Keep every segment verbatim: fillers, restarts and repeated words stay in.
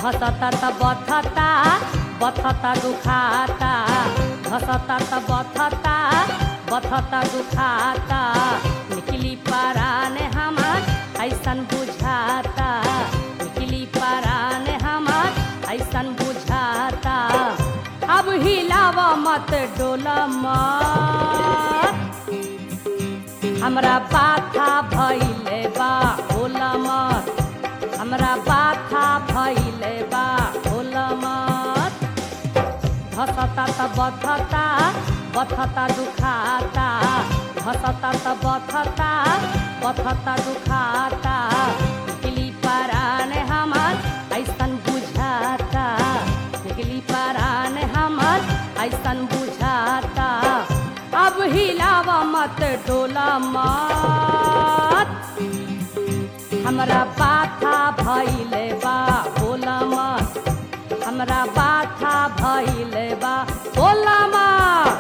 घसता त बथता बथता दुखाता घसता त बथता बथता दुखाता निकली परान हमार ऐसन बुझाता निकली परान हमार ऐसन बुझाता अब हिलाव मत डोला मत हमरा बाथा भइले बा होला मत हमरा बाथा भइले बा होला मत घसता त बथता बथता दुखाता घसता त बथता बथता दुखाता निकली परान हमार ऐसन बुझाता निकली परान हमार ऐसन बुझाता अब हिलाव मत डोला मत हमरा बाथा भइले बा होला मत हमरा बाथा भइले बा होला मत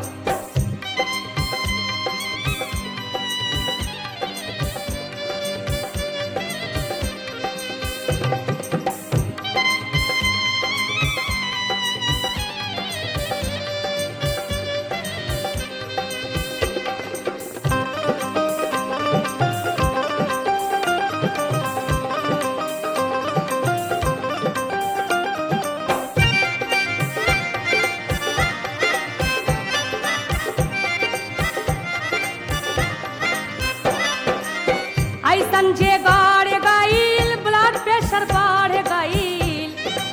ऐसन जे गड़ गईल ब्लड प्रेशर बढ़ गईल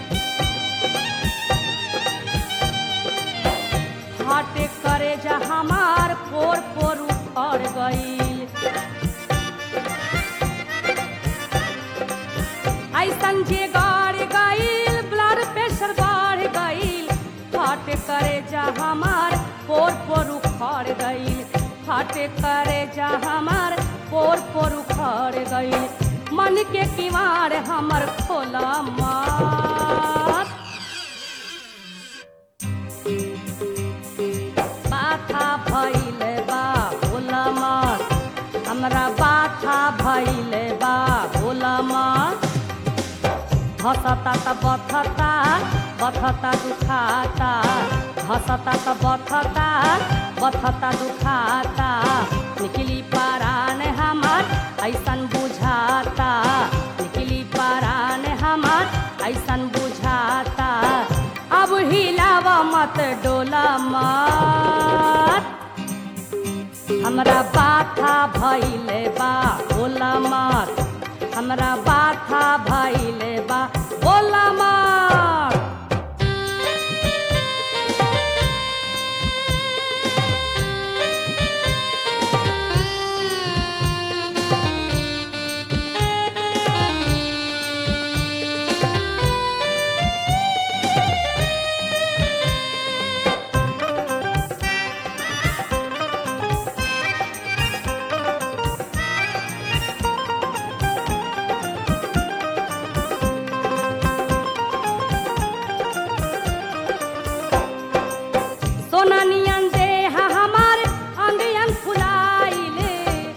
हार्ट करे जा हमार पोर पोर उखड़ गईल ऐसन जे गड़ गईल ब्लड प्रेशर बढ़ गईल हार्ट करे जा हमार पोर पोर उखड़ गईल हार्ट करे जा हमार पोर पोर उखड़ गईल मन के किवाड़ हमर खोला मत बाथा भइले बा होला मत हमरा बाथा भइले बा होला मत घसता त बथता बथता दुखाता घसता त बथता बथता दुखाता निकली परान हमार ऐसन बुझाता निकली परान हमार ऐसन बुझाता अब हिलाव मत डोला मत हमरा बाथा भइले बा होला मत हमरा बाथा भइले बा होला मत सोना नियन देह हमार अंगियन फुलाइले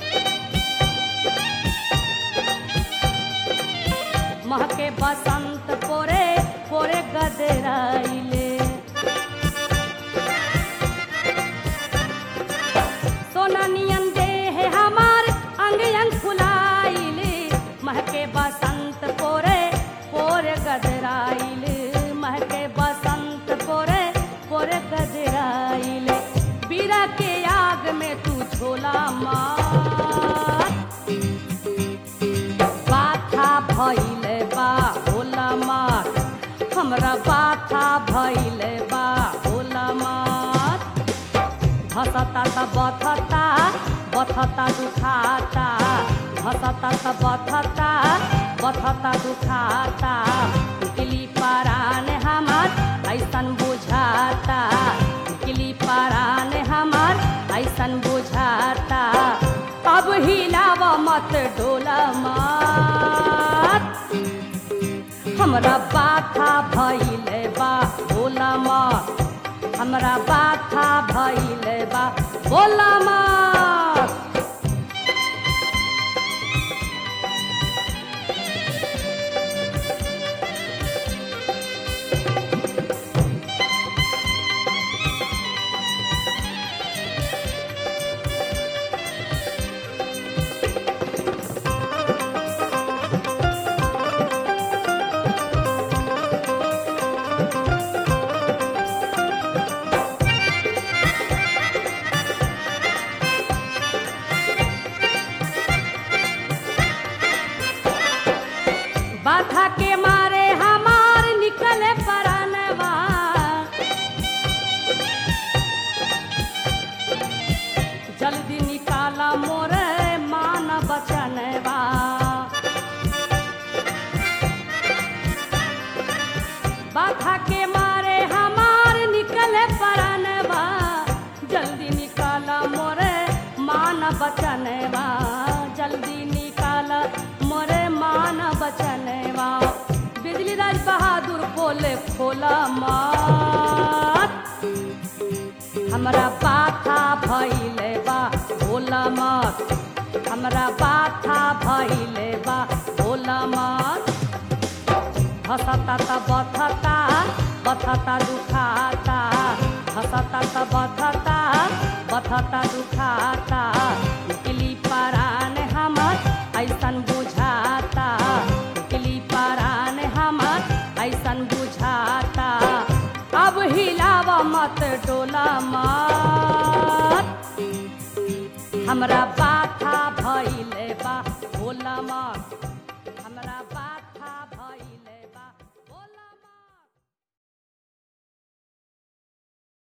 महके बसंत पोरे पोरे गदराइले सोना नियन देह हमार अंगियन फुलाइले महके बसंत पोरे पोरे गदराइले महके बसंत पोरे पोरे गदराइले बीरा के आग में तू झोला मत बाथा भइले बा होला मत हमरा बाथा भइले बा होला मत घसता त बथता बथता दुखाता घसता त बथता बथता दुखाता निकली परान हमार ऐसन बुझाता निकली परान हमार ऐसन बुझाता अब हिलाव मत डोला मत हमरा बाथा भइले बा होला मत हमरा बाथा भइले बा होला मत बाधा के मारे हमार निकले परनवा जल्दी निकाला मोरे मान बचनवा बाधा के मारे हमार निकले परनवा जल्दी निकाला मोरे मान बचनवा जल्दी निकाला मोरे मान बचनवा बिजली राज बहादुर बोले खोला मत हमरा बाथा भइले बा भोला मत हमरा बाथा भइले बा भोला मत हंसता त बथता बथता दुखाता हंसता त बथता बथता दुखाता निकली परान हमर ऐसन बुझाता निकली परान हमर ऐसन बुझाता अब हिलावा मत डोला मत हमरा बाथा भइले बा भोला मत